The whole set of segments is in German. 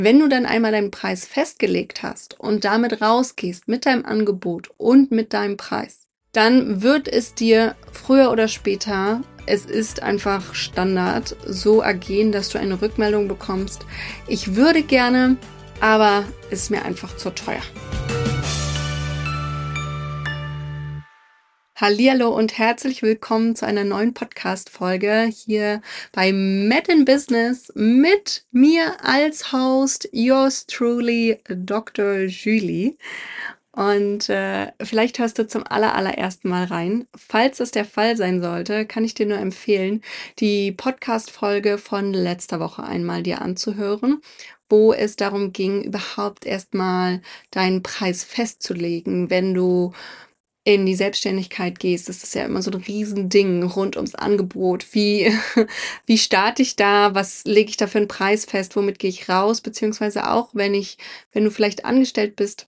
Wenn du dann einmal deinen Preis festgelegt hast und damit rausgehst mit deinem Angebot und mit deinem Preis, dann wird es dir früher oder später, es ist einfach Standard, so ergehen, dass du eine Rückmeldung bekommst. Ich würde gerne, aber ist mir einfach zu teuer. Hallihallo und herzlich willkommen zu einer neuen Podcast-Folge hier bei Mad in Business mit mir als Host, yours truly, Dr. Julie. Und vielleicht hörst du zum allerersten Mal rein. Falls das der Fall sein sollte, kann ich dir nur empfehlen, die Podcast-Folge von letzter Woche einmal dir anzuhören, wo es darum ging, überhaupt erstmal deinen Preis festzulegen, wenn du in die Selbstständigkeit gehst. Das ist ja immer so ein Riesending rund ums Angebot. Wie starte ich da? Was lege ich da für einen Preis fest? Womit gehe ich raus? Beziehungsweise auch, wenn du vielleicht angestellt bist,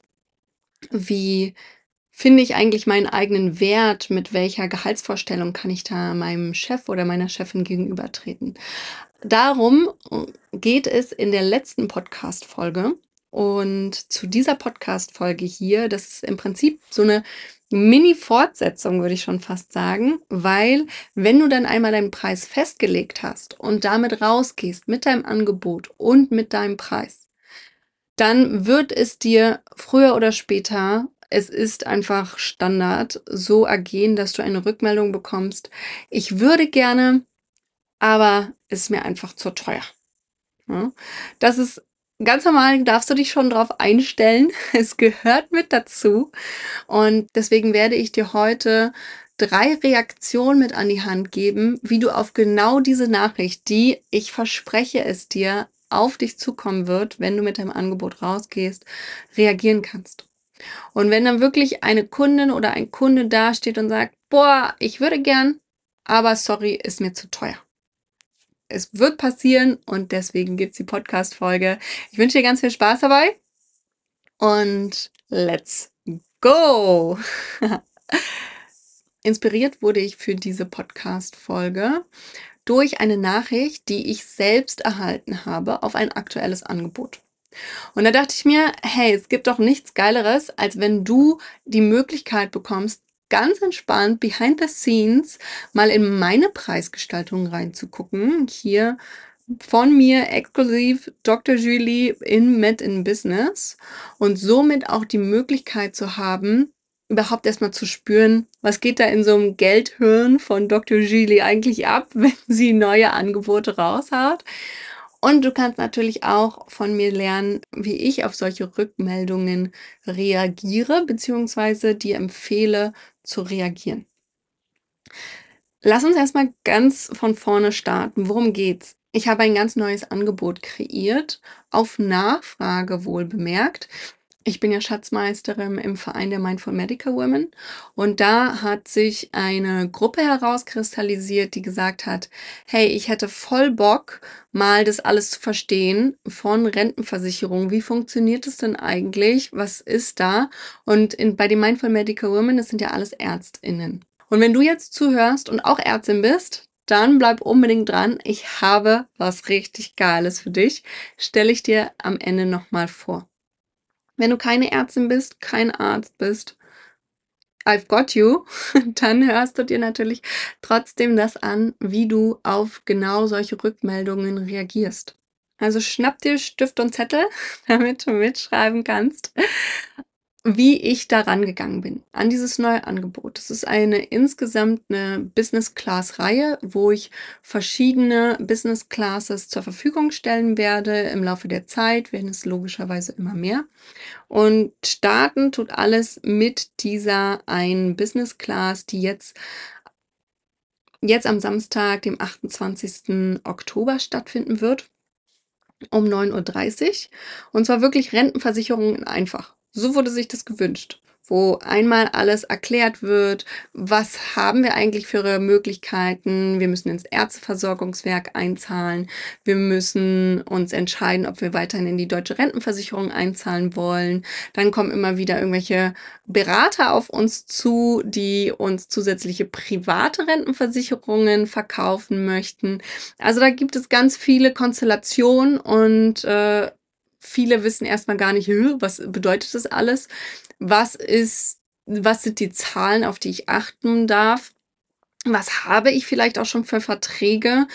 wie finde ich eigentlich meinen eigenen Wert? Mit welcher Gehaltsvorstellung kann ich da meinem Chef oder meiner Chefin gegenübertreten? Darum geht es in der letzten Podcast-Folge. Und zu dieser Podcast-Folge hier, das ist im Prinzip so eine Mini-Fortsetzung, würde ich schon fast sagen, weil wenn du dann einmal deinen Preis festgelegt hast und damit rausgehst mit deinem Angebot und mit deinem Preis, dann wird es dir früher oder später, es ist einfach Standard, so ergehen, dass du eine Rückmeldung bekommst. Ich würde gerne, aber ist mir einfach zu teuer. Ja, das ist ganz normal, darfst du dich schon drauf einstellen. Es gehört mit dazu. Und deswegen werde ich dir heute 3 Reaktionen mit an die Hand geben, wie du auf genau diese Nachricht, die, ich verspreche es dir, auf dich zukommen wird, wenn du mit deinem Angebot rausgehst, reagieren kannst. Und wenn dann wirklich eine Kundin oder ein Kunde dasteht und sagt, boah, ich würde gern, aber sorry, ist mir zu teuer. Es wird passieren und deswegen gibt's die Podcast-Folge. Ich wünsche dir ganz viel Spaß dabei und let's go! Inspiriert wurde ich für diese Podcast-Folge durch eine Nachricht, die ich selbst erhalten habe auf ein aktuelles Angebot. Und da dachte ich mir, hey, es gibt doch nichts Geileres, als wenn du die Möglichkeit bekommst, ganz entspannt behind the scenes mal in meine Preisgestaltung reinzugucken. Hier von mir exklusiv Dr. Julie in Mad in Business und somit auch die Möglichkeit zu haben, überhaupt erstmal zu spüren, was geht da in so einem Geldhirn von Dr. Julie eigentlich ab, wenn sie neue Angebote raushaut. Und du kannst natürlich auch von mir lernen, wie ich auf solche Rückmeldungen reagiere, beziehungsweise dir empfehle zu reagieren. Lass uns erstmal ganz von vorne starten. Worum geht's? Ich habe ein ganz neues Angebot kreiert, auf Nachfrage wohl bemerkt. Ich bin ja Schatzmeisterin im Verein der Mindful Medical Women und da hat sich eine Gruppe herauskristallisiert, die gesagt hat, hey, ich hätte voll Bock, mal das alles zu verstehen von Rentenversicherung. Wie funktioniert es denn eigentlich? Was ist da? Und bei den Mindful Medical Women, das sind ja alles ÄrztInnen. Und wenn du jetzt zuhörst und auch Ärztin bist, dann bleib unbedingt dran. Ich habe was richtig Geiles für dich. Stelle ich dir am Ende nochmal vor. Wenn du keine Ärztin bist, kein Arzt bist, I've got you, dann hörst du dir natürlich trotzdem das an, wie du auf genau solche Rückmeldungen reagierst. Also schnapp dir Stift und Zettel, damit du mitschreiben kannst, wie ich da rangegangen bin an dieses neue Angebot. Das ist insgesamt eine Business-Class-Reihe, wo ich verschiedene Business-Classes zur Verfügung stellen werde. Im Laufe der Zeit werden es logischerweise immer mehr. Und starten tut alles mit dieser einen Business Class, die jetzt am Samstag, dem 28. Oktober stattfinden wird, um 9:30 Uhr. Und zwar wirklich Rentenversicherungen einfach. So wurde sich das gewünscht, wo einmal alles erklärt wird, was haben wir eigentlich für Möglichkeiten. Wir müssen ins Ärzteversorgungswerk einzahlen. Wir müssen uns entscheiden, ob wir weiterhin in die deutsche Rentenversicherung einzahlen wollen. Dann kommen immer wieder irgendwelche Berater auf uns zu, die uns zusätzliche private Rentenversicherungen verkaufen möchten. Also da gibt es ganz viele Konstellationen und viele wissen erstmal gar nicht, was bedeutet das alles? Was sind die Zahlen, auf die ich achten darf? Was habe ich vielleicht auch schon für Verträge?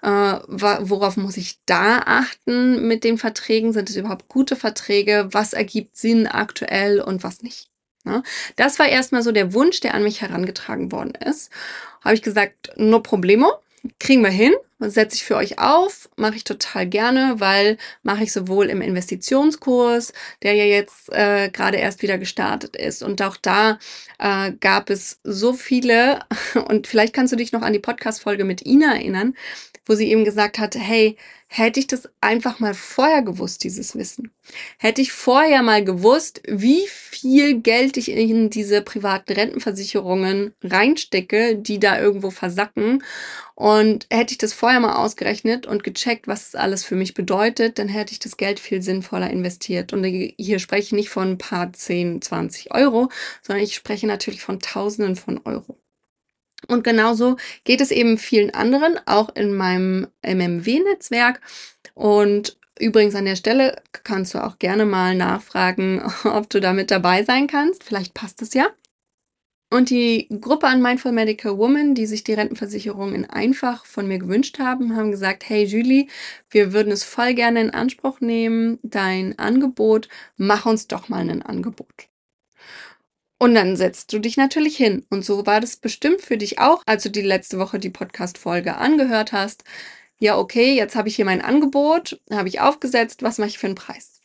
Worauf muss ich da achten mit den Verträgen? Sind es überhaupt gute Verträge? Was ergibt Sinn aktuell und was nicht? Ne? Das war erstmal so der Wunsch, der an mich herangetragen worden ist. Habe ich gesagt, no problemo, kriegen wir hin, setze ich für euch auf, mache ich total gerne, weil mache ich sowohl im Investitionskurs, der ja jetzt gerade erst wieder gestartet ist. Und auch da gab es so viele, und vielleicht kannst du dich noch an die Podcast-Folge mit Ina erinnern, wo sie eben gesagt hat, hey, hätte ich das einfach mal vorher gewusst, dieses Wissen. Hätte ich vorher mal gewusst, wie viel Geld ich in diese privaten Rentenversicherungen reinstecke, die da irgendwo versacken, und hätte ich das vorher mal ausgerechnet und gecheckt, was es alles für mich bedeutet, dann hätte ich das Geld viel sinnvoller investiert. Und hier spreche ich nicht von ein paar 10, 20 Euro, sondern ich spreche natürlich von Tausenden von Euro. Und genauso geht es eben vielen anderen, auch in meinem MMW-Netzwerk. Und übrigens an der Stelle kannst du auch gerne mal nachfragen, ob du da mit dabei sein kannst. Vielleicht passt es ja. Und die Gruppe an Mindful Medical Women, die sich die Rentenversicherung in einfach von mir gewünscht haben, haben gesagt, hey Julie, wir würden es voll gerne in Anspruch nehmen, dein Angebot, mach uns doch mal ein Angebot. Und dann setzt du dich natürlich hin. Und so war das bestimmt für dich auch, als du die letzte Woche die Podcast-Folge angehört hast. Ja, okay, jetzt habe ich hier mein Angebot, habe ich aufgesetzt, was mache ich für einen Preis?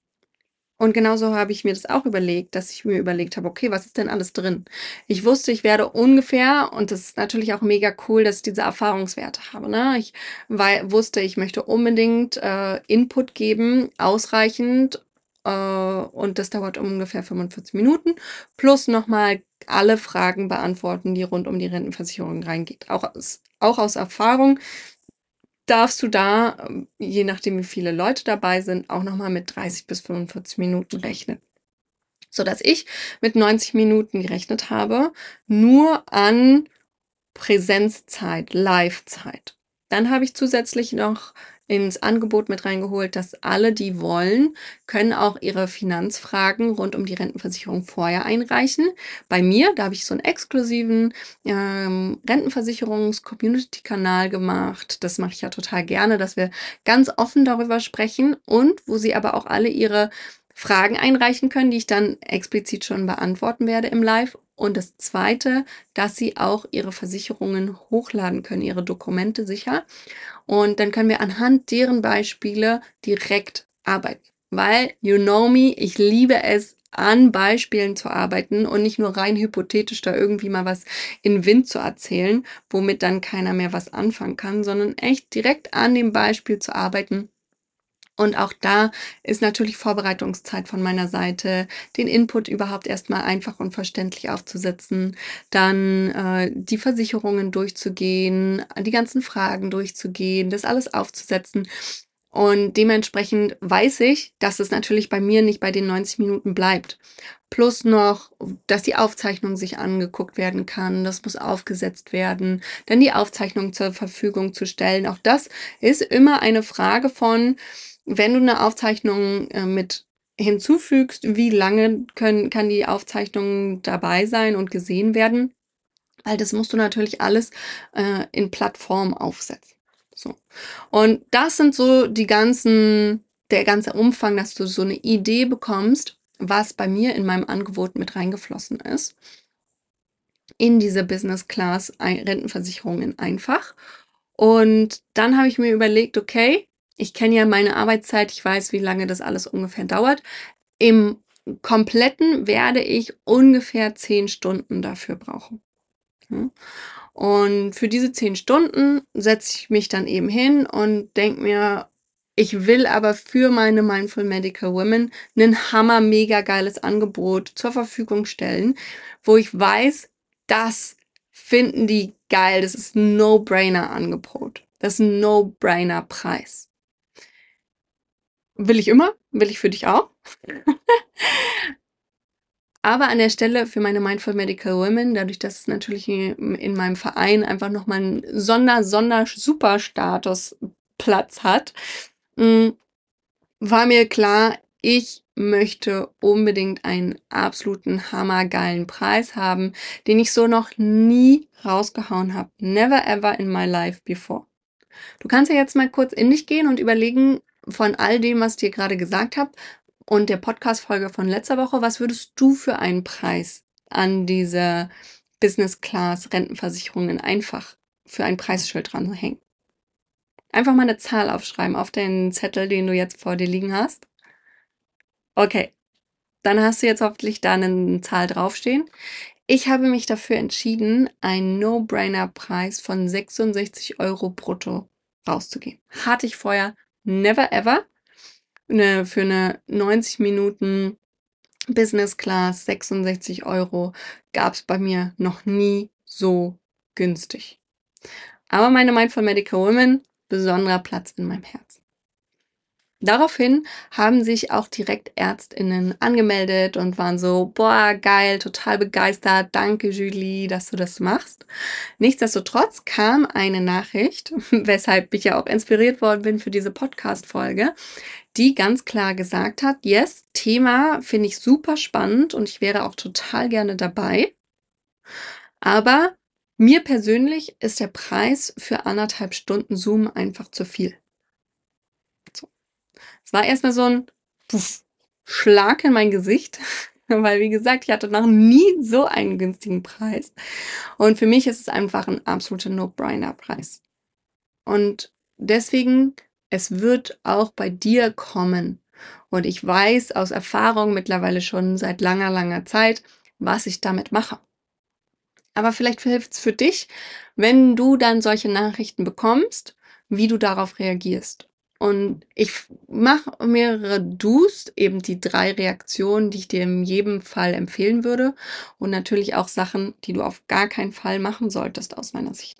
Und genauso habe ich mir das auch überlegt, dass ich mir überlegt habe, okay, was ist denn alles drin? Ich wusste, ich werde ungefähr, und das ist natürlich auch mega cool, dass ich diese Erfahrungswerte habe, ne? Ich wusste, ich möchte unbedingt Input geben, ausreichend, und das dauert ungefähr 45 Minuten, plus nochmal alle Fragen beantworten, die rund um die Rentenversicherung reingeht. Auch aus Erfahrung darfst du da, je nachdem wie viele Leute dabei sind, auch nochmal mit 30 bis 45 Minuten rechnen. Sodass ich mit 90 Minuten gerechnet habe, nur an Präsenzzeit, Live-Zeit. Dann habe ich zusätzlich noch ins Angebot mit reingeholt, dass alle, die wollen, können auch ihre Finanzfragen rund um die Rentenversicherung vorher einreichen. Bei mir, da habe ich so einen exklusiven Rentenversicherungs-Community-Kanal gemacht. Das mache ich ja total gerne, dass wir ganz offen darüber sprechen und wo sie aber auch alle ihre Fragen einreichen können, die ich dann explizit schon beantworten werde im Live. Und das Zweite, dass sie auch ihre Versicherungen hochladen können, ihre Dokumente sicher. Und dann können wir anhand deren Beispiele direkt arbeiten. Weil, you know me, ich liebe es, an Beispielen zu arbeiten und nicht nur rein hypothetisch da irgendwie mal was in Wind zu erzählen, womit dann keiner mehr was anfangen kann, sondern echt direkt an dem Beispiel zu arbeiten. Und auch da ist natürlich Vorbereitungszeit von meiner Seite, den Input überhaupt erstmal einfach und verständlich aufzusetzen, dann die Versicherungen durchzugehen, die ganzen Fragen durchzugehen, das alles aufzusetzen. Und dementsprechend weiß ich, dass es natürlich bei mir nicht bei den 90 Minuten bleibt. Plus noch, dass die Aufzeichnung sich angeguckt werden kann, das muss aufgesetzt werden, dann die Aufzeichnung zur Verfügung zu stellen. Auch das ist immer eine Frage von, wenn du eine Aufzeichnung mit hinzufügst, wie lange kann die Aufzeichnung dabei sein und gesehen werden? Weil das musst du natürlich alles in Plattform aufsetzen. So. Und das sind so der ganze Umfang, dass du so eine Idee bekommst, was bei mir in meinem Angebot mit reingeflossen ist. In diese Business Class Rentenversicherung in einfach. Und dann habe ich mir überlegt, okay, ich kenne ja meine Arbeitszeit, ich weiß, wie lange das alles ungefähr dauert. Im Kompletten werde ich ungefähr 10 Stunden dafür brauchen. Ja. Und für diese 10 Stunden setze ich mich dann eben hin und denke mir, ich will aber für meine Mindful Medical Women ein hammer mega geiles Angebot zur Verfügung stellen, wo ich weiß, das finden die geil. Das ist ein No-Brainer-Angebot. Das ist ein No-Brainer-Preis. Will ich immer, will ich für dich auch. Aber an der Stelle für meine Mindful Medical Women, dadurch, dass es natürlich in meinem Verein einfach nochmal einen Super-Status Platz hat, war mir klar, ich möchte unbedingt einen absoluten hammergeilen Preis haben, den ich so noch nie rausgehauen habe. Never ever in my life before. Du kannst ja jetzt mal kurz in dich gehen und überlegen, von all dem, was ich dir gerade gesagt habe und der Podcast-Folge von letzter Woche, was würdest du für einen Preis an diese Business Class Rentenversicherungen einfach für ein Preisschild dranhängen? Einfach mal eine Zahl aufschreiben auf den Zettel, den du jetzt vor dir liegen hast. Okay, dann hast du jetzt hoffentlich da eine Zahl draufstehen. Ich habe mich dafür entschieden, einen No-Brainer-Preis von 66 Euro brutto rauszugeben. Hatte ich vorher never ever. Für eine 90 Minuten Business Class 66 Euro gab es bei mir noch nie so günstig. Aber meine Mindful Medical Women, besonderer Platz in meinem Herzen. Daraufhin haben sich auch direkt ÄrztInnen angemeldet und waren so, boah, geil, total begeistert, danke Julie, dass du das machst. Nichtsdestotrotz kam eine Nachricht, weshalb ich ja auch inspiriert worden bin für diese Podcast-Folge, die ganz klar gesagt hat, yes, Thema finde ich super spannend und ich wäre auch total gerne dabei, aber mir persönlich ist der Preis für 1,5 Stunden Zoom einfach zu viel. Es war erstmal so ein Puff, Schlag in mein Gesicht, weil wie gesagt, ich hatte noch nie so einen günstigen Preis. Und für mich ist es einfach ein absoluter No-Brainer-Preis. Und deswegen, es wird auch bei dir kommen. Und ich weiß aus Erfahrung mittlerweile schon seit langer, langer Zeit, was ich damit mache. Aber vielleicht hilft es für dich, wenn du dann solche Nachrichten bekommst, wie du darauf reagierst. Und ich mache mehrere Do's, eben die 3 Reaktionen, die ich dir in jedem Fall empfehlen würde. Und natürlich auch Sachen, die du auf gar keinen Fall machen solltest, aus meiner Sicht.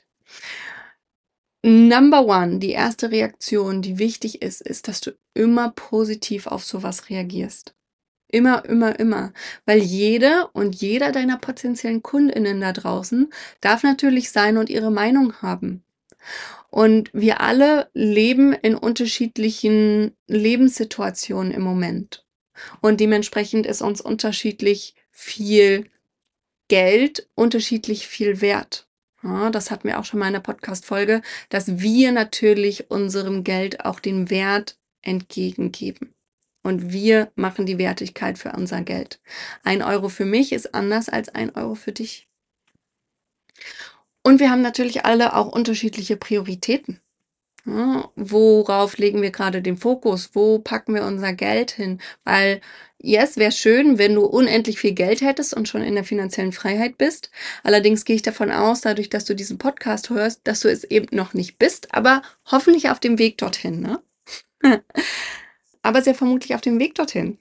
Number one, die erste Reaktion, die wichtig ist, ist, dass du immer positiv auf sowas reagierst. Immer, immer, immer. Weil jede und jeder deiner potenziellen KundInnen da draußen darf natürlich sein und ihre Meinung haben. Und wir alle leben in unterschiedlichen Lebenssituationen im Moment. Und dementsprechend ist uns unterschiedlich viel Geld unterschiedlich viel wert. Ja, das hatten wir auch schon mal in der Podcast-Folge, dass wir natürlich unserem Geld auch den Wert entgegengeben. Und wir machen die Wertigkeit für unser Geld. 1 Euro für mich ist anders als 1 Euro für dich. Und wir haben natürlich alle auch unterschiedliche Prioritäten. Ja, worauf legen wir gerade den Fokus? Wo packen wir unser Geld hin? Weil, yes, wäre schön, wenn du unendlich viel Geld hättest und schon in der finanziellen Freiheit bist. Allerdings gehe ich davon aus, dadurch, dass du diesen Podcast hörst, dass du es eben noch nicht bist, aber hoffentlich auf dem Weg dorthin, ne? Aber sehr vermutlich auf dem Weg dorthin.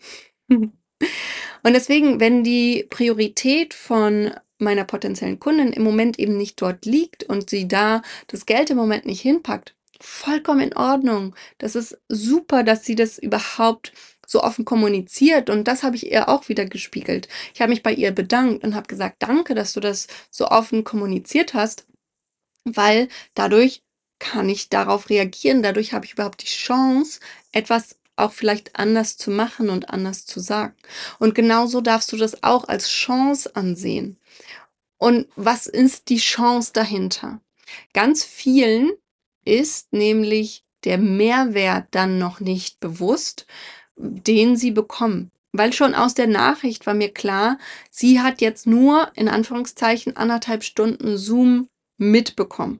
Und deswegen, wenn die Priorität von meiner potenziellen Kundin im Moment eben nicht dort liegt und sie da das Geld im Moment nicht hinpackt, vollkommen in Ordnung. Das ist super, dass sie das überhaupt so offen kommuniziert und das habe ich ihr auch wieder gespiegelt. Ich habe mich bei ihr bedankt und habe gesagt, danke, dass du das so offen kommuniziert hast, weil dadurch kann ich darauf reagieren. Dadurch habe ich überhaupt die Chance, etwas auch vielleicht anders zu machen und anders zu sagen. Und genauso darfst du das auch als Chance ansehen. Und was ist die Chance dahinter? Ganz vielen ist nämlich der Mehrwert dann noch nicht bewusst, den sie bekommen. Weil schon aus der Nachricht war mir klar, sie hat jetzt nur in Anführungszeichen 1,5 Stunden Zoom mitbekommen.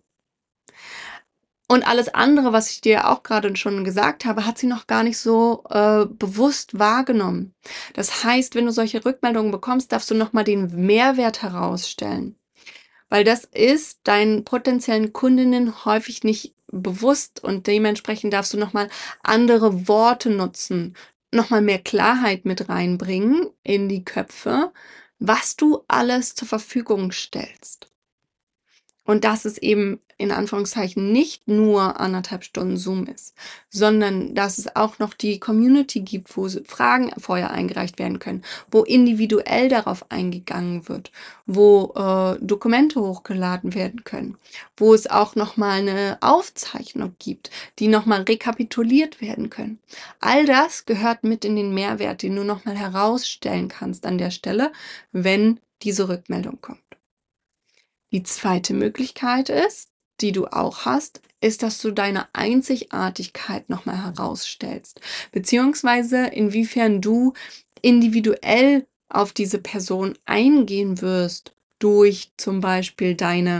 Und alles andere, was ich dir auch gerade schon gesagt habe, hat sie noch gar nicht so bewusst wahrgenommen. Das heißt, wenn du solche Rückmeldungen bekommst, darfst du nochmal den Mehrwert herausstellen. Weil das ist deinen potenziellen Kundinnen häufig nicht bewusst und dementsprechend darfst du nochmal andere Worte nutzen, nochmal mehr Klarheit mit reinbringen in die Köpfe, was du alles zur Verfügung stellst. Und dass es eben in Anführungszeichen nicht nur 1,5 Stunden Zoom ist, sondern dass es auch noch die Community gibt, wo Fragen vorher eingereicht werden können, wo individuell darauf eingegangen wird, wo Dokumente hochgeladen werden können, wo es auch nochmal eine Aufzeichnung gibt, die nochmal rekapituliert werden können. All das gehört mit in den Mehrwert, den du nochmal herausstellen kannst an der Stelle, wenn diese Rückmeldung kommt. Die zweite Möglichkeit ist, die du auch hast, ist, dass du deine Einzigartigkeit nochmal herausstellst, beziehungsweise inwiefern du individuell auf diese Person eingehen wirst durch zum Beispiel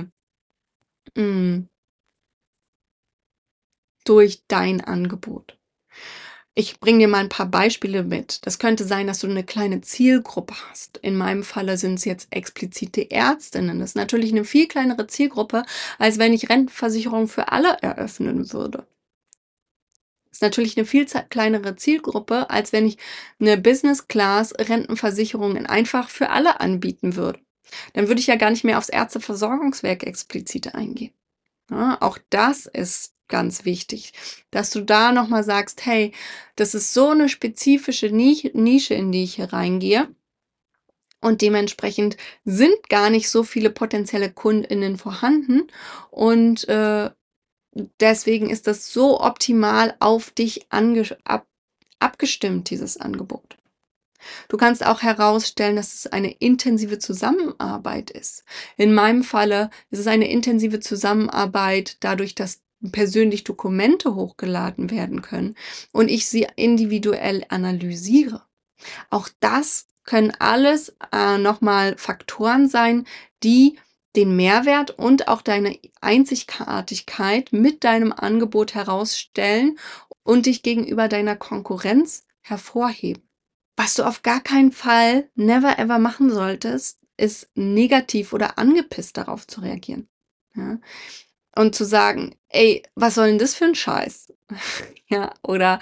durch dein Angebot. Ich bringe dir mal ein paar Beispiele mit. Das könnte sein, dass du eine kleine Zielgruppe hast. In meinem Falle sind es jetzt explizite Ärztinnen. Das ist natürlich eine viel kleinere Zielgruppe, als wenn ich Rentenversicherung für alle eröffnen würde. Das ist natürlich eine viel kleinere Zielgruppe, als wenn ich eine Business-Class-Rentenversicherung einfach für alle anbieten würde. Dann würde ich ja gar nicht mehr aufs Ärzteversorgungswerk explizit eingehen. Ja, auch das ist ganz wichtig, dass du da nochmal sagst, hey, das ist so eine spezifische Nische, in die ich hier reingehe. Und dementsprechend sind gar nicht so viele potenzielle KundInnen vorhanden. Und deswegen ist das so optimal auf dich abgestimmt, dieses Angebot. Du kannst auch herausstellen, dass es eine intensive Zusammenarbeit ist. In meinem Falle ist es eine intensive Zusammenarbeit dadurch, dass persönlich Dokumente hochgeladen werden können und ich sie individuell analysiere. Auch das können alles nochmal Faktoren sein, die den Mehrwert und auch deine Einzigartigkeit mit deinem Angebot herausstellen und dich gegenüber deiner Konkurrenz hervorheben. Was du auf gar keinen Fall never ever machen solltest, ist negativ oder angepisst darauf zu reagieren. Ja? Und zu sagen, ey, was soll denn das für ein Scheiß? Ja, oder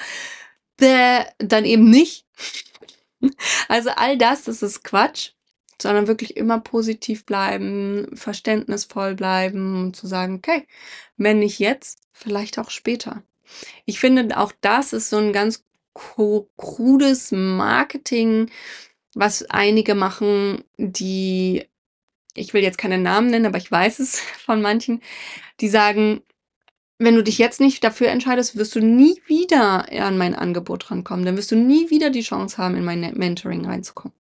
dann eben nicht. Also all das ist Quatsch, sondern wirklich immer positiv bleiben, verständnisvoll bleiben und zu sagen, okay, wenn nicht jetzt, vielleicht auch später. Ich finde, auch das ist so ein ganz krudes Marketing, was einige machen, die, ich will jetzt keine Namen nennen, aber ich weiß es von manchen, die sagen, wenn du dich jetzt nicht dafür entscheidest, wirst du nie wieder an mein Angebot rankommen. Dann wirst du nie wieder die Chance haben, in mein Mentoring reinzukommen.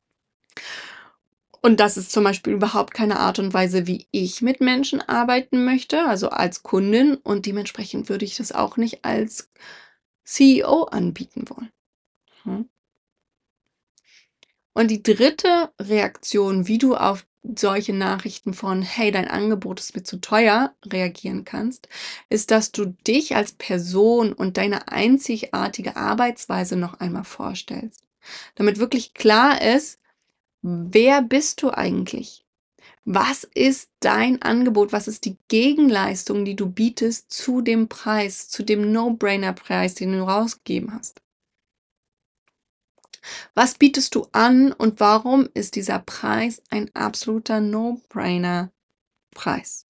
Und das ist zum Beispiel überhaupt keine Art und Weise, wie ich mit Menschen arbeiten möchte, also als Kundin. Und dementsprechend würde ich das auch nicht als CEO anbieten wollen. Und die dritte Reaktion, wie du auf solche Nachrichten von, hey, dein Angebot ist mir zu teuer, reagieren kannst, ist, dass du dich als Person und deine einzigartige Arbeitsweise noch einmal vorstellst. Damit wirklich klar ist, wer bist du eigentlich? Was ist dein Angebot? Was ist die Gegenleistung, die du bietest zu dem Preis, zu dem No-Brainer-Preis, den du rausgegeben hast? Was bietest du an und warum ist dieser Preis ein absoluter No-Brainer-Preis?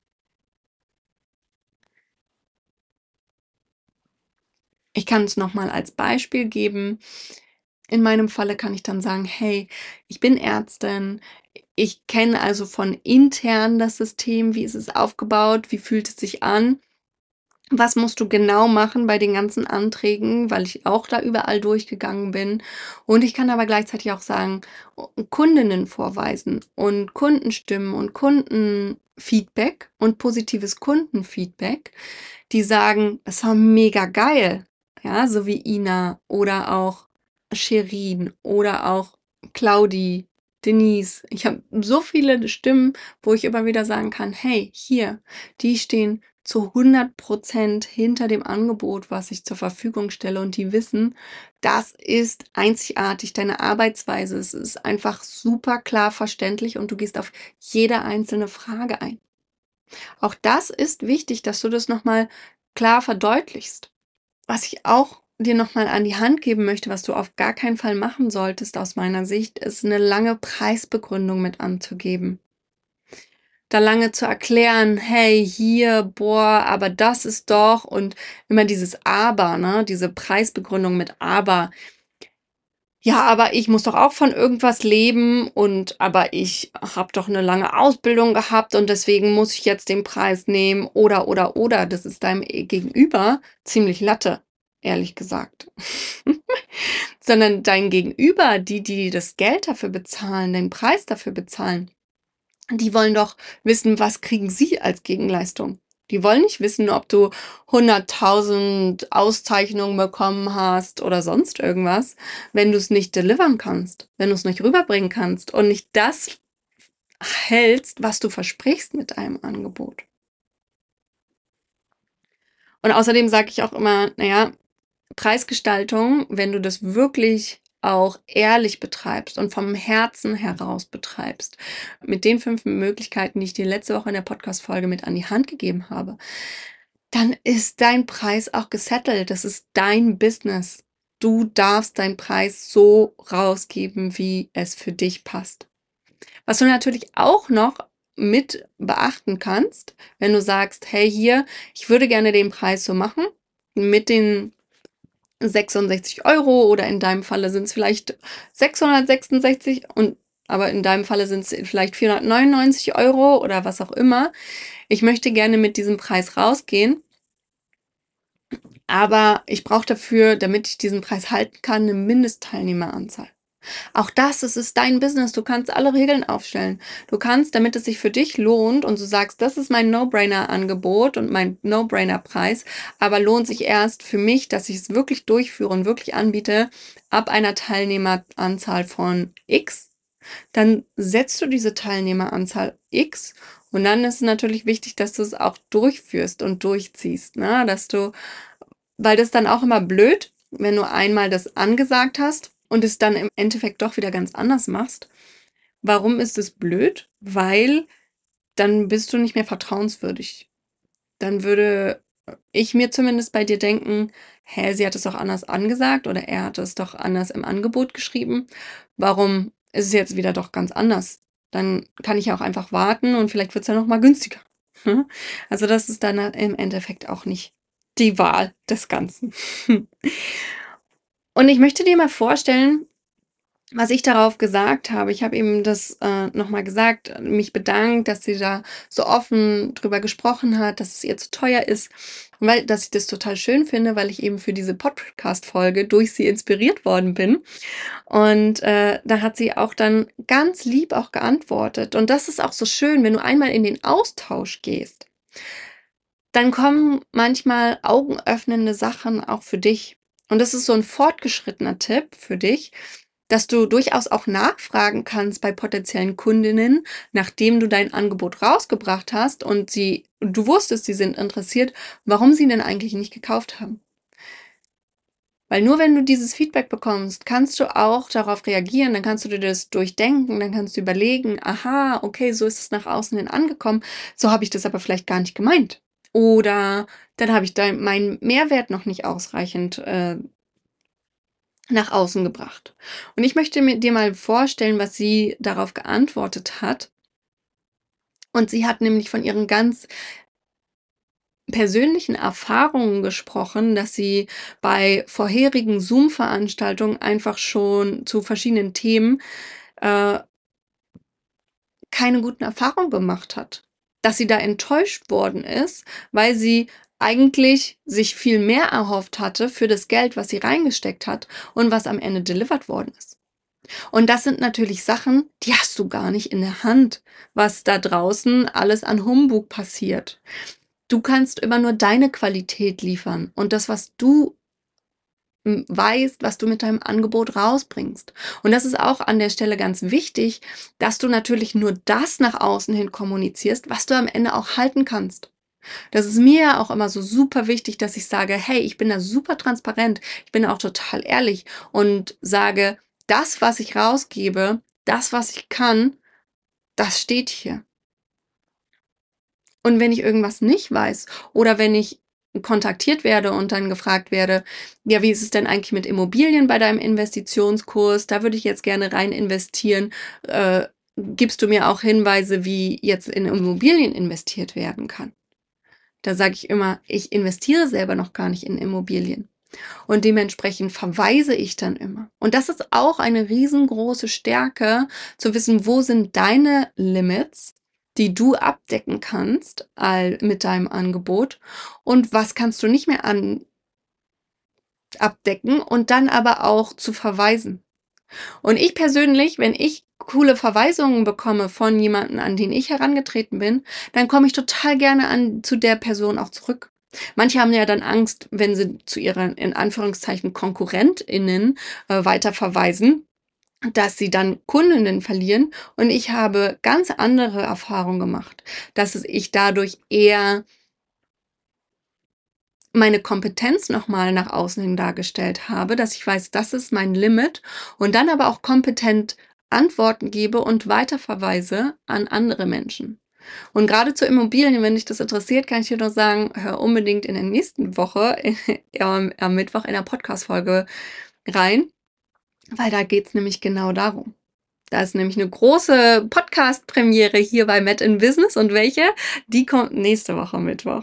Ich kann es nochmal als Beispiel geben. In meinem Falle kann ich dann sagen, hey, ich bin Ärztin. Ich kenne also von intern das System. Wie ist es aufgebaut? Wie fühlt es sich an? Was musst du genau machen bei den ganzen Anträgen, weil ich auch da überall durchgegangen bin. Und ich kann aber gleichzeitig auch sagen, Kundinnen vorweisen und Kundenstimmen und Kundenfeedback und positives Kundenfeedback, die sagen, es war mega geil. Ja, so wie Ina oder auch Shirin oder auch Claudi, Denise. Ich habe so viele Stimmen, wo ich immer wieder sagen kann, hey, hier, die stehen zu 100% hinter dem Angebot, was ich zur Verfügung stelle und die wissen, das ist einzigartig, deine Arbeitsweise. Es ist einfach super klar verständlich und du gehst auf jede einzelne Frage ein. Auch das ist wichtig, dass du das nochmal klar verdeutlichst. Was ich auch dir nochmal an die Hand geben möchte, was du auf gar keinen Fall machen solltest aus meiner Sicht, ist eine lange Preisbegründung mit anzugeben. da lange zu erklären, hey, hier, boah, aber das ist doch, und immer dieses Aber, ne, diese Preisbegründung mit Aber. Ja, aber ich muss doch auch von irgendwas leben, und aber ich habe doch eine lange Ausbildung gehabt und deswegen muss ich jetzt den Preis nehmen, oder. Das ist deinem Gegenüber ziemlich Latte, ehrlich gesagt. Sondern dein Gegenüber, die das Geld dafür bezahlen, den Preis dafür bezahlen, die wollen doch wissen, was kriegen sie als Gegenleistung. Die wollen nicht wissen, ob du 100.000 Auszeichnungen bekommen hast oder sonst irgendwas, wenn du es nicht delivern kannst, wenn du es nicht rüberbringen kannst und nicht das hältst, was du versprichst mit einem Angebot. Und außerdem sage ich auch immer, naja, Preisgestaltung, wenn du das wirklich auch ehrlich betreibst und vom Herzen heraus betreibst, mit den 5 Möglichkeiten, die ich dir letzte Woche in der Podcast-Folge mit an die Hand gegeben habe, dann ist dein Preis auch gesettelt. Das ist dein Business. Du darfst deinen Preis so rausgeben, wie es für dich passt. Was du natürlich auch noch mit beachten kannst, wenn du sagst, hey, hier, ich würde gerne den Preis so machen, mit den 66 € oder in deinem Falle sind es vielleicht 666, aber in deinem Falle sind es vielleicht 499 € oder was auch immer. Ich möchte gerne mit diesem Preis rausgehen, aber ich brauche dafür, damit ich diesen Preis halten kann, eine Mindestteilnehmeranzahl. Auch das, es ist dein Business. Du kannst alle Regeln aufstellen. Du kannst, damit es sich für dich lohnt und du sagst, das ist mein No-Brainer-Angebot und mein No-Brainer-Preis, aber lohnt sich erst für mich, dass ich es wirklich durchführe und wirklich anbiete, ab einer Teilnehmeranzahl von X. Dann setzt du diese Teilnehmeranzahl X, und dann ist es natürlich wichtig, dass du es auch durchführst und durchziehst, ne? Weil das dann auch immer blöd, wenn du einmal das angesagt hast und es dann im Endeffekt doch wieder ganz anders machst. Warum ist es blöd? Weil dann bist du nicht mehr vertrauenswürdig. Dann würde ich mir zumindest bei dir denken, hä, sie hat es doch anders angesagt oder er hat es doch anders im Angebot geschrieben. Warum ist es jetzt wieder doch ganz anders? Dann kann ich ja auch einfach warten und vielleicht wird es ja noch mal günstiger. Also das ist dann im Endeffekt auch nicht die Wahl des Ganzen. Und ich möchte dir mal vorstellen, was ich darauf gesagt habe. Ich habe ihm das noch mal gesagt, mich bedankt, dass sie da so offen drüber gesprochen hat, dass es ihr zu teuer ist, und dass ich das total schön finde, weil ich eben für diese Podcast-Folge durch sie inspiriert worden bin. Und da hat sie auch dann ganz lieb auch geantwortet. Und das ist auch so schön, wenn du einmal in den Austausch gehst, dann kommen manchmal augenöffnende Sachen auch für dich. Und das ist so ein fortgeschrittener Tipp für dich, dass du durchaus auch nachfragen kannst bei potenziellen Kundinnen, nachdem du dein Angebot rausgebracht hast und du wusstest, sie sind interessiert, warum sie denn eigentlich nicht gekauft haben. Weil nur wenn du dieses Feedback bekommst, kannst du auch darauf reagieren, dann kannst du dir das durchdenken, dann kannst du überlegen, aha, okay, so ist es nach außen hin angekommen, so habe ich das aber vielleicht gar nicht gemeint. Oder dann habe ich meinen Mehrwert noch nicht ausreichend nach außen gebracht. Und ich möchte dir mal vorstellen, was sie darauf geantwortet hat. Und sie hat nämlich von ihren ganz persönlichen Erfahrungen gesprochen, dass sie bei vorherigen Zoom-Veranstaltungen einfach schon zu verschiedenen Themen äh, keine guten Erfahrungen gemacht hat. Dass sie da enttäuscht worden ist, weil sie eigentlich sich viel mehr erhofft hatte für das Geld, was sie reingesteckt hat und was am Ende delivered worden ist. Und das sind natürlich Sachen, die hast du gar nicht in der Hand, was da draußen alles an Humbug passiert. Du kannst immer nur deine Qualität liefern und das, was du weißt, was du mit deinem Angebot rausbringst. Und das ist auch an der Stelle ganz wichtig, dass du natürlich nur das nach außen hin kommunizierst, was du am Ende auch halten kannst. Das ist mir auch immer so super wichtig, dass ich sage, hey, ich bin da super transparent, ich bin auch total ehrlich und sage, das, was ich rausgebe, das, was ich kann, das steht hier. Und wenn ich irgendwas nicht weiß oder wenn ich kontaktiert werde und dann gefragt werde, ja, wie ist es denn eigentlich mit Immobilien bei deinem Investitionskurs? Da würde ich jetzt gerne rein investieren. gibst du mir auch Hinweise, wie jetzt in Immobilien investiert werden kann. Da sage ich immer, ich investiere selber noch gar nicht in Immobilien. Und dementsprechend verweise ich dann immer. Und das ist auch eine riesengroße Stärke, zu wissen, wo sind deine Limits, die du abdecken kannst mit deinem Angebot und was kannst du nicht mehr abdecken und dann aber auch zu verweisen. Und ich persönlich, wenn ich coole Verweisungen bekomme von jemandem, an den ich herangetreten bin, dann komme ich total gerne zu der Person auch zurück. Manche haben ja dann Angst, wenn sie zu ihren, in Anführungszeichen, KonkurrentInnen weiterverweisen, dass sie dann Kundinnen verlieren. Und ich habe ganz andere Erfahrungen gemacht, dass ich dadurch eher meine Kompetenz nochmal nach außen hin dargestellt habe, dass ich weiß, das ist mein Limit und dann aber auch kompetent Antworten gebe und weiterverweise an andere Menschen. Und gerade zu Immobilien, wenn dich das interessiert, kann ich dir nur sagen, hör unbedingt in der nächsten Woche, am Mittwoch in der Podcast-Folge rein, weil da geht's nämlich genau darum. Da ist nämlich eine große Podcast-Premiere hier bei Met in Business und welche? Die kommt nächste Woche Mittwoch.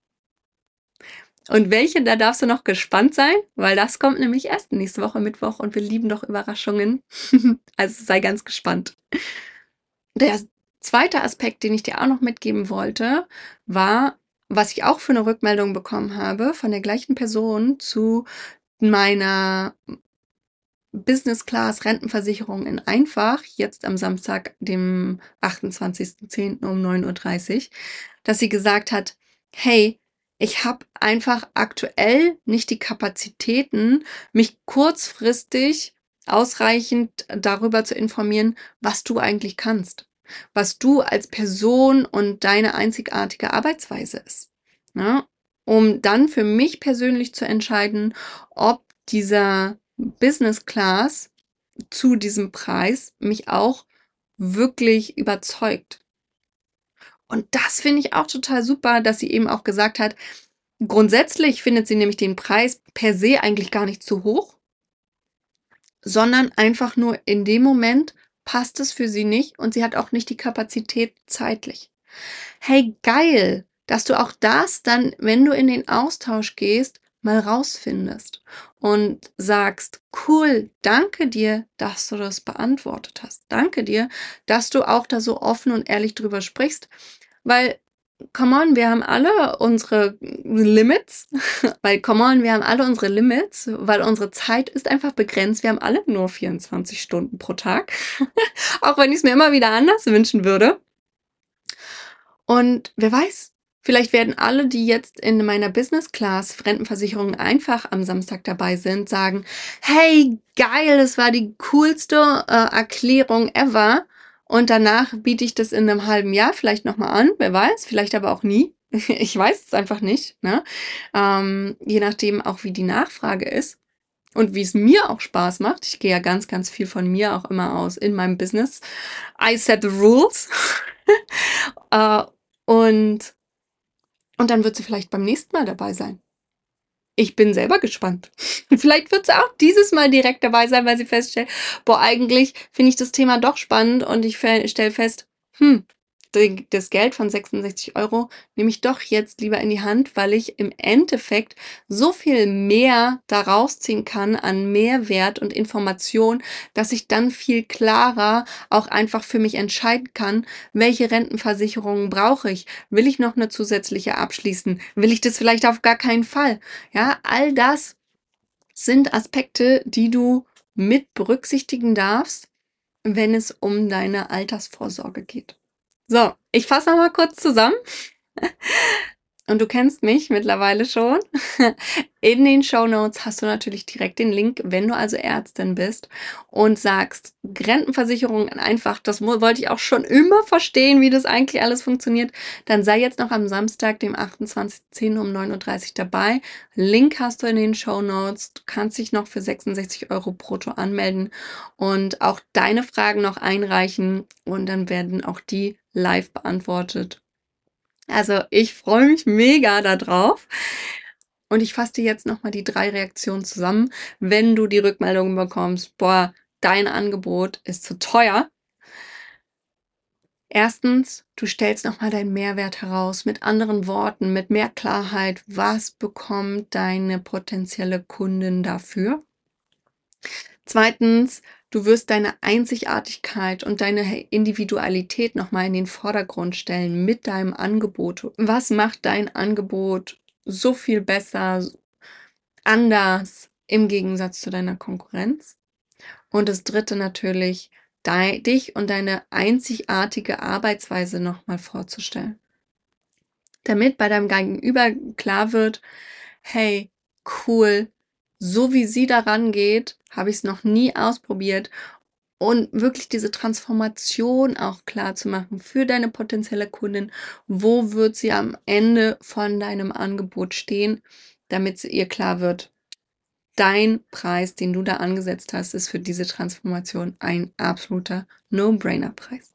Und welche, da darfst du noch gespannt sein, weil das kommt nämlich erst nächste Woche Mittwoch und wir lieben doch Überraschungen. Also sei ganz gespannt. Der zweite Aspekt, den ich dir auch noch mitgeben wollte, war, was ich auch für eine Rückmeldung bekommen habe von der gleichen Person zu meiner Business Class Rentenversicherung in Einfach, jetzt am Samstag, dem 28.10. um 9:30 Uhr, dass sie gesagt hat, hey, ich habe einfach aktuell nicht die Kapazitäten, mich kurzfristig ausreichend darüber zu informieren, was du eigentlich kannst, was du als Person und deine einzigartige Arbeitsweise ist. Ja? Um dann für mich persönlich zu entscheiden, ob dieser Business Class zu diesem Preis mich auch wirklich überzeugt. Und das finde ich auch total super, dass sie eben auch gesagt hat, grundsätzlich findet sie nämlich den Preis per se eigentlich gar nicht zu hoch, sondern einfach nur in dem Moment passt es für sie nicht und sie hat auch nicht die Kapazität zeitlich. Hey, geil, dass du auch das dann, wenn du in den Austausch gehst, mal rausfindest und sagst, cool, danke dir, dass du das beantwortet hast. Danke dir, dass du auch da so offen und ehrlich drüber sprichst, weil, come on, wir haben alle unsere Limits, weil unsere Zeit ist einfach begrenzt. Wir haben alle nur 24 Stunden pro Tag, auch wenn ich es mir immer wieder anders wünschen würde. Und wer weiß, vielleicht werden alle, die jetzt in meiner Business Class Rentenversicherung einfach am Samstag dabei sind, sagen, hey, geil, das war die coolste Erklärung ever. Und danach biete ich das in einem halben Jahr vielleicht nochmal an, wer weiß, vielleicht aber auch nie. Ich weiß es einfach nicht, ne? Je nachdem auch, wie die Nachfrage ist. Und wie es mir auch Spaß macht. Ich gehe ja ganz, ganz viel von mir auch immer aus in meinem Business. I set the rules. äh, und, und dann wird sie vielleicht beim nächsten Mal dabei sein. Ich bin selber gespannt. Vielleicht wird sie auch dieses Mal direkt dabei sein, weil sie feststellt, boah, eigentlich finde ich das Thema doch spannend und ich stelle fest, das Geld von 66 Euro nehme ich doch jetzt lieber in die Hand, weil ich im Endeffekt so viel mehr daraus ziehen kann an Mehrwert und Information, dass ich dann viel klarer auch einfach für mich entscheiden kann, welche Rentenversicherungen brauche ich? Will ich noch eine zusätzliche abschließen? Will ich das vielleicht auf gar keinen Fall? Ja, all das sind Aspekte, die du mit berücksichtigen darfst, wenn es um deine Altersvorsorge geht. So, ich fasse noch mal kurz zusammen. Und du kennst mich mittlerweile schon. In den Shownotes hast du natürlich direkt den Link, wenn du also Ärztin bist und sagst, Rentenversicherung einfach, das wollte ich auch schon immer verstehen, wie das eigentlich alles funktioniert. Dann sei jetzt noch am Samstag, dem 28.10. um 9:30 Uhr dabei. Link hast du in den Shownotes. Du kannst dich noch für 66 Euro brutto anmelden und auch deine Fragen noch einreichen und dann werden auch die live beantwortet. Also ich freue mich mega darauf. Und ich fasse dir jetzt nochmal die 3 Reaktionen zusammen, wenn du die Rückmeldung bekommst, boah, dein Angebot ist zu teuer. Erstens, du stellst nochmal deinen Mehrwert heraus, mit anderen Worten, mit mehr Klarheit, was bekommt deine potenzielle Kundin dafür? Zweitens, du wirst deine Einzigartigkeit und deine Individualität nochmal in den Vordergrund stellen mit deinem Angebot. Was macht dein Angebot so viel besser, anders im Gegensatz zu deiner Konkurrenz? Und das Dritte natürlich, dich und deine einzigartige Arbeitsweise nochmal vorzustellen. Damit bei deinem Gegenüber klar wird, hey, cool, so wie sie daran geht, habe ich es noch nie ausprobiert. Und wirklich diese Transformation auch klar zu machen für deine potenzielle Kundin. Wo wird sie am Ende von deinem Angebot stehen, damit ihr klar wird, dein Preis, den du da angesetzt hast, ist für diese Transformation ein absoluter No-Brainer-Preis.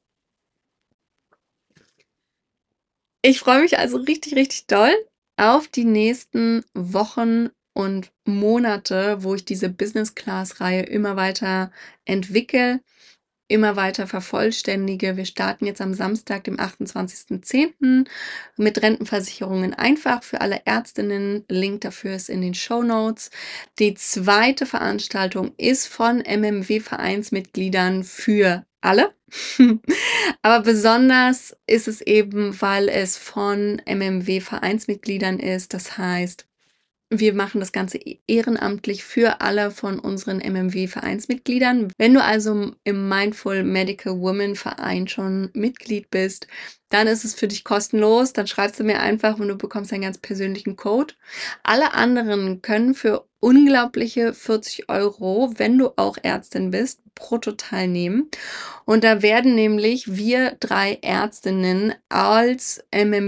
Ich freue mich also richtig, richtig doll auf die nächsten Wochen und Monate, wo ich diese Business-Class-Reihe immer weiter entwickle, immer weiter vervollständige. Wir starten jetzt am Samstag, dem 28.10. mit Rentenversicherungen einfach für alle Ärztinnen. Link dafür ist in den Shownotes. Die zweite Veranstaltung ist von MMW-Vereinsmitgliedern für alle. Aber besonders ist es eben, weil es von MMW-Vereinsmitgliedern ist. Das heißt, wir machen das Ganze ehrenamtlich für alle von unseren MMW-Vereinsmitgliedern. Wenn du also im Mindful Medical Women Verein schon Mitglied bist, dann ist es für dich kostenlos. Dann schreibst du mir einfach und du bekommst einen ganz persönlichen Code. Alle anderen können für unglaubliche 40 €, wenn du auch Ärztin bist, brutto teilnehmen. Und da werden nämlich wir 3 Ärztinnen als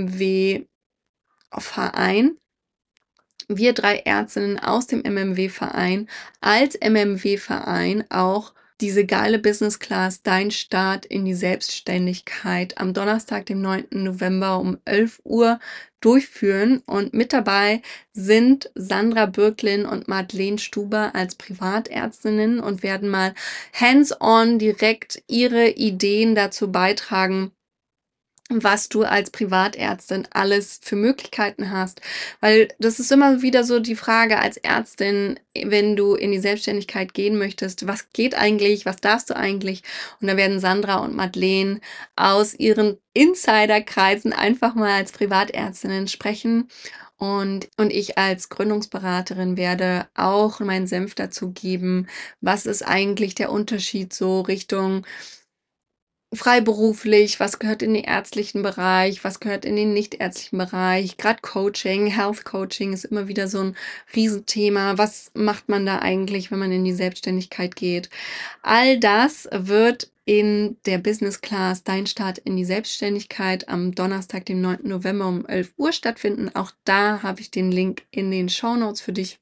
MMW-Verein, wir 3 Ärztinnen aus dem MMW-Verein, als MMW-Verein auch diese geile Business Class, dein Start in die Selbstständigkeit, am Donnerstag, dem 9. November um 11 Uhr durchführen. Und mit dabei sind Sandra Bürklin und Madeleine Stuber als Privatärztinnen und werden mal hands-on direkt ihre Ideen dazu beitragen, was du als Privatärztin alles für Möglichkeiten hast. Weil das ist immer wieder so die Frage als Ärztin, wenn du in die Selbstständigkeit gehen möchtest, was geht eigentlich, was darfst du eigentlich? Und da werden Sandra und Madeleine aus ihren Insiderkreisen einfach mal als Privatärztinnen sprechen. Und ich als Gründungsberaterin werde auch meinen Senf dazu geben, was ist eigentlich der Unterschied so Richtung freiberuflich, was gehört in den ärztlichen Bereich, was gehört in den nichtärztlichen Bereich. Gerade Coaching, Health Coaching ist immer wieder so ein Riesenthema. Was macht man da eigentlich, wenn man in die Selbstständigkeit geht? All das wird in der Business Class Dein Start in die Selbstständigkeit am Donnerstag, dem 9. November um 11 Uhr stattfinden. Auch da habe ich den Link in den Shownotes für dich.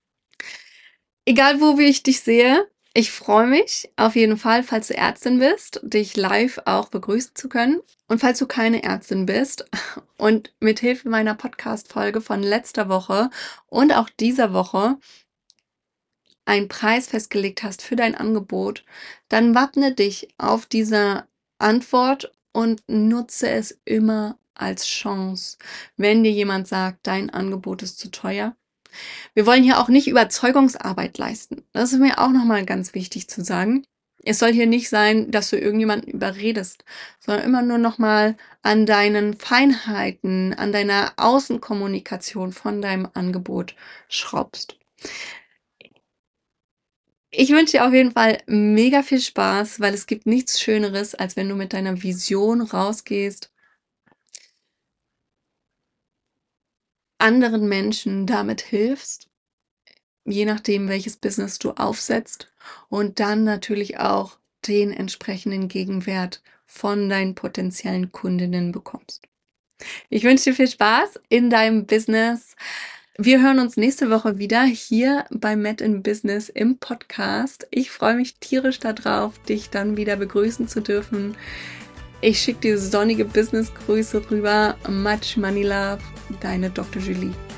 Egal, wo ich dich sehe, ich freue mich auf jeden Fall, falls du Ärztin bist, dich live auch begrüßen zu können. Und falls du keine Ärztin bist und mit Hilfe meiner Podcast-Folge von letzter Woche und auch dieser Woche einen Preis festgelegt hast für dein Angebot, dann wappne dich auf diese Antwort und nutze es immer als Chance. Wenn dir jemand sagt, dein Angebot ist zu teuer, wir wollen hier auch nicht Überzeugungsarbeit leisten. Das ist mir auch nochmal ganz wichtig zu sagen. Es soll hier nicht sein, dass du irgendjemanden überredest, sondern immer nur nochmal an deinen Feinheiten, an deiner Außenkommunikation von deinem Angebot schraubst. Ich wünsche dir auf jeden Fall mega viel Spaß, weil es gibt nichts Schöneres, als wenn du mit deiner Vision rausgehst, anderen Menschen damit hilfst, je nachdem, welches Business du aufsetzt und dann natürlich auch den entsprechenden Gegenwert von deinen potenziellen Kundinnen bekommst. Ich wünsche dir viel Spaß in deinem Business. Wir hören uns nächste Woche wieder hier bei Met in Business im Podcast. Ich freue mich tierisch darauf, dich dann wieder begrüßen zu dürfen. Ich schicke dir sonnige Business-Grüße rüber. Much Money Love, deine Dr. Julie.